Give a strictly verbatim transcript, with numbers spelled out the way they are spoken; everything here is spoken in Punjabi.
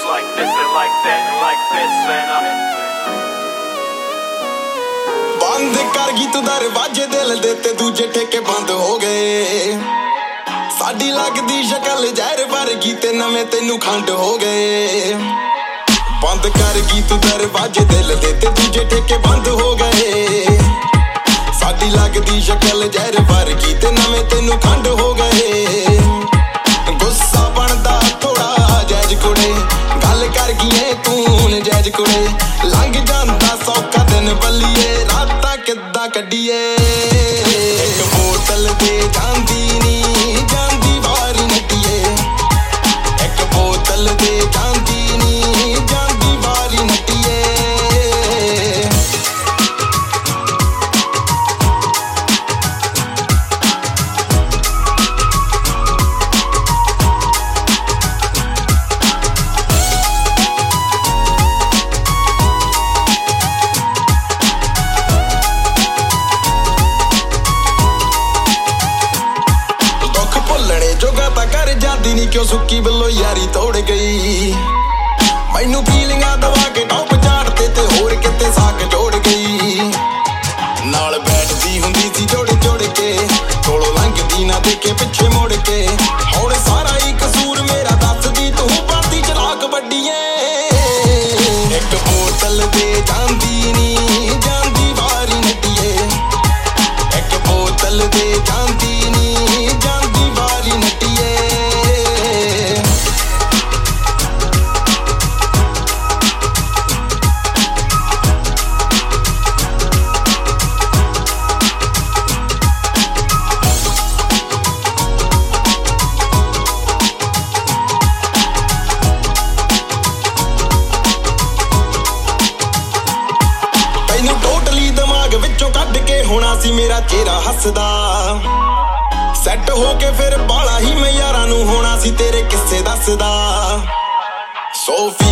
like this and like that and like this and I ਬੰਦ ਕਰ ਗਈ ਤੂੰ ਦਰਵਾਜ਼ੇ ਦਿਲ ਦੇ ਤੇ ਦੂਜੇ ਠੇਕੇ ਬੰਦ ਹੋ ਗਏ ਸਾਡੀ ਲੱਗਦੀ ਸ਼ਕਲ ਜ਼ਹਿਰ ਵਰਗੀ ਤੇ ਨਵੇਂ ਤੈਨੂੰ ਖੰਡ ਹੋ ਗਏ ਬੰਦ ਕਰ ਗਈ ਤੂੰ ਦਰਵਾਜ਼ੇ ਦਿਲ ਦੇ ਤੇ ਦੂਜੇ ਠੇਕੇ ਬੰਦ ਹੋ ਗਏ ਸਾਡੀ ਲੱਗਦੀ ਸ਼ਕਲ ਜ਼ਹਿਰ ਵਰਗੀ ਤੇ ਨਵੇਂ ਤੈਨੂੰ ਖੰਡ ਹੋ ਗਏ ਗੁੱਸਾ ਬਣਦਾ ਥੋੜਾ ਜੈਜ ਕੁੜੇ ਗੱਲ ਕਰ ਗਈ ਤੂੰ ਨਜਾਇਜ਼ ਕੁੜੇ ਲੰਘ ਜਾਂਦਾ ਸੌਖਾ ਦਿਨ ਬੱਲੀਏ ਰਾਤਾਂ ਕਿੱਦਾਂ ਕੱਢੀਏ ਇੱਕ ਬੋਤਲ ਦੇ ਜਾਂਦੀ ਨੀ ਜਾਂਦੀ ਵਾਰੀ ਨੱਟੀਏ ਇੱਕ ਬੋਤਲ ਦੇ ਜਾਂਦੀ ਨੀ ਜਾਂਦੀ ਵਾਰੀ ਨੱਟੀਏ ਜੋਗਾ ਤਾਂ ਕਰ ਜਾਂਦੀ ਨੀ ਕਿਉਂ ਸੁੱਕੀ ਬਿੱਲੋ ਯਾਰੀ ਤੋੜ ਗਈ ਮੈਨੂੰ ਫੀਲਿੰਗਾਂ ਦਵਾ ਕੇ ਟੌਪ ਝਾੜਤੇ ਤੇ ਹੋਰ ਕਿਤੇ ਸਾਕ ਜੋੜ ਗਈ ਨਾਲ ਬੈਠਦੀ ਹੁੰਦੀ ਸੀ ਜੋੜ ਜੋੜ ਕੇ ਕੋਲੋਂ ਲੰਘਦੀ ਨਾ ਦੇਖੇ ਪਿੱਛੇ ਮੁੜ ਕੇ ਹੁਣ ਸਾਰਾ ਹੀ ਕਸੂਰ ਮੇਰਾ ਦੱਸਦੀ ਤੂੰ ਪਾਤੀ ਚਲਾਕ ਵੱਡੀਏ ਇੱਕ ਬੋਤਲ ਦੇ ਜਾਂਦੀ ਨੀ ਜਾਂਦੀ ਵਾਰੀ ਨੱਟੀਏ ਇੱਕ ਬੋਤਲ ਦੇ ਜਾਂਦੀ ਨੀ ਜਾਂਦੀ ਵਾਰੀ ਨੱਟੀਏ ਤੈਨੂੰ ਟੋਟਲੀ ਦਿਮਾਗ ਵਿੱਚੋਂ ਕੱਢ ਕੇ ਹੋਣਾ ਸੀ ਮੇਰਾ ਚਿਹਰਾ ਹੱਸਦਾ ਸੈੱਟ ਹੋ ਕੇ ਫਿਰ ਬਾਲਾ ਹੀ ਮੈਂ ਯਾਰਾਂ ਨੂੰ ਹੋਣਾ ਸੀ ਤੇਰੇ ਕਿੱਸੇ ਦੱਸਦਾ ਸੋਫੀ